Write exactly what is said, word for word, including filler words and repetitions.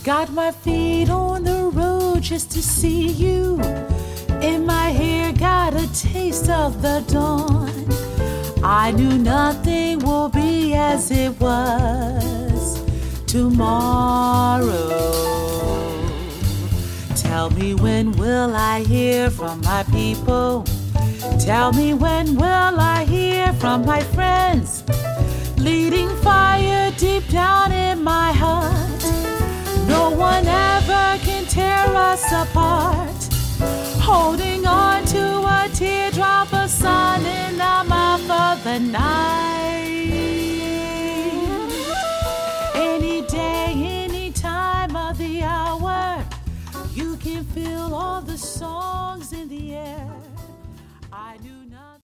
Got my feet on the road just to see you. In my hair, got a taste of the dawn. I knew nothing will be as it was tomorrow. Tell me, when will I hear from my people? Tell me, when will I hear from my friends? Leading fire deep down in my heart. No one ever can tear us apart. Holding on to a teardrop of sun in the mouth of the night. Any day, any time of the hour, you can feel all the songs in the